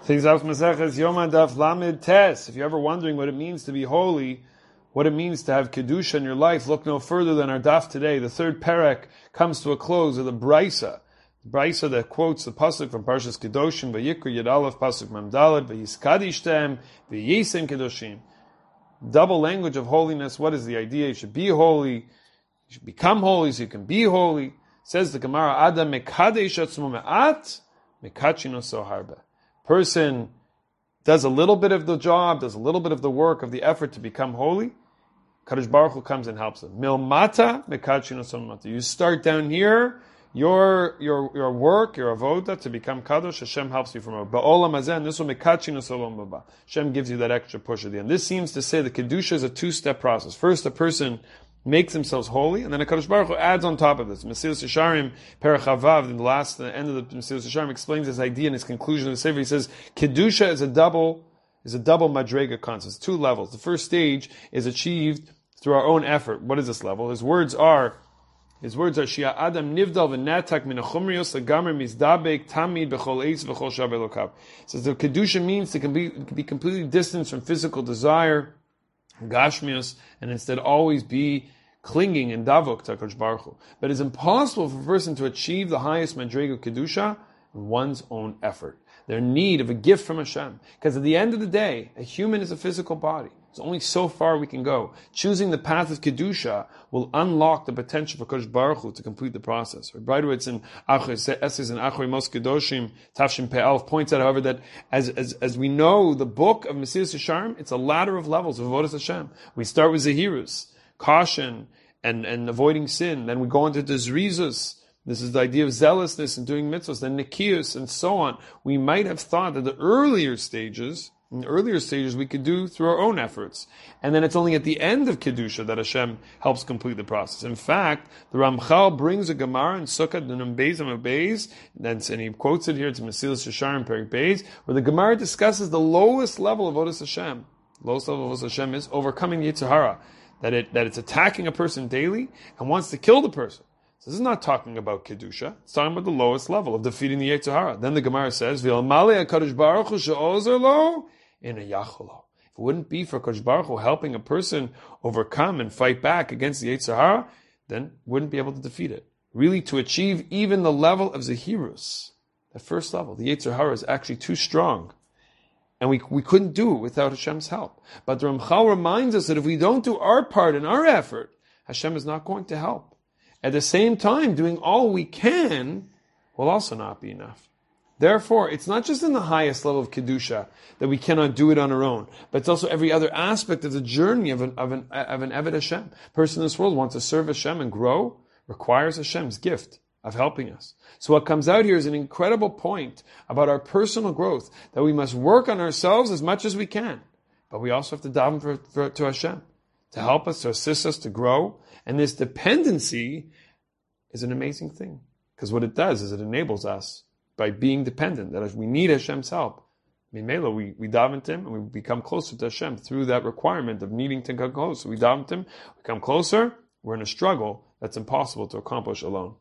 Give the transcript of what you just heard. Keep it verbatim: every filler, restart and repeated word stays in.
If you're ever wondering what it means to be holy, what it means to have Kedusha in your life, look no further than our daf today. The third perek comes to a close with a brisa. The brisa that quotes the pasuk from Parshas Kedoshim, Vayikra Yud Aleph, pasuk Memdalad, Vayiskadishtem, Vayisem Kedoshim. Double language of holiness. What is the idea? You should be holy. You should become holy so you can be holy. Says the Gemara, Adam mekadesh atzmo me'at, mekachino so harbe. Person does a little bit of the job, does a little bit of the work, of the effort to become holy. Kadosh Baruch Hu comes and helps them. Milmata mekachino so mata. You start down here, your your your work, your avoda to become kadosh. Hashem helps you from above. Ba'olam hazen, this will mekachino so baba. Hashem gives you that extra push at the end. This seems to say the kedusha is a two-step process. First, a person makes themselves holy, and then a Kadosh Baruch Hu adds on top of this. Mesilas Yesharim, Perech Havav, in the last the end of the Mesilas Yesharim, explains this idea in his conclusion of the Sefer. He says, Kedusha is a double, is a double madrega concept. It's two levels. The first stage is achieved through our own effort. What is this level? His words are, his words are, Shia Adam Nivdal v'natak min achumrios agamer mizdabek tamid b'chol eitz v'chol shav elokav. Says the Kedusha means to be, be completely distanced from physical desire, Gashmius, and instead always be clinging in davok to HaKadosh Baruch Hu. But it's impossible for a person to achieve the highest madrega kedusha in one's own effort. They're in need of a gift from Hashem. Because at the end of the day, a human is a physical body. There's only so far we can go. Choosing the path of kedusha will unlock the potential for HaKadosh Baruch Hu to complete the process. Breitowitz in Essays in Achrei Mos Kedoshim, Tafshin Pei Aleph, points out, however, that as, as as we know, the book of Mesilas Yesharim, it's a ladder of levels of Avodas Hashem. We start with Zehirus, caution, and, and avoiding sin. Then we go into the Zrizus. This is the idea of zealousness and doing mitzvahs, then Nikius, and so on. We might have thought that the earlier stages, in the earlier stages, we could do through our own efforts. And then it's only at the end of Kedusha that Hashem helps complete the process. In fact, the Ramchal brings a Gemara in Sukkot, the Nun Beis Amud Beis, and he quotes it here to Mesilas Yesharim, Perek Beis, where the Gemara discusses the lowest level of Avodas Hashem. The lowest level of Avodas Hashem is overcoming Yetzer Hara, that it that it's attacking a person daily and wants to kill the person. So this is not talking about Kedusha. It's talking about the lowest level of defeating the Yetzer Hara. Then the Gemara says, V'ilmali HaKadosh Baruch Hu she'ozer lo in a yacholo. If it wouldn't be for Kadosh Baruch Hu helping a person overcome and fight back against the Yetzer Hara, then wouldn't be able to defeat it. Really, to achieve even the level of Zehirus, the first level, the Yetzer Hara is actually too strong. And we we couldn't do it without Hashem's help. But the Ramchal reminds us that if we don't do our part and our effort, Hashem is not going to help. At the same time, doing all we can will also not be enough. Therefore, it's not just in the highest level of Kedusha that we cannot do it on our own, but it's also every other aspect of the journey of an, of an, of an Eved Hashem. A person in this world wants to serve Hashem and grow, requires Hashem's gift of helping us. So what comes out here is an incredible point about our personal growth, that we must work on ourselves as much as we can, but we also have to daven for, for, to Hashem to help us, to assist us to grow. And this dependency is an amazing thing, because what it does is it enables us, by being dependent, that if we need Hashem's help, Mimela, we, we daven to Him and we become closer to Hashem through that requirement of needing to come close. So we daven to Him, we come closer, we're in a struggle that's impossible to accomplish alone.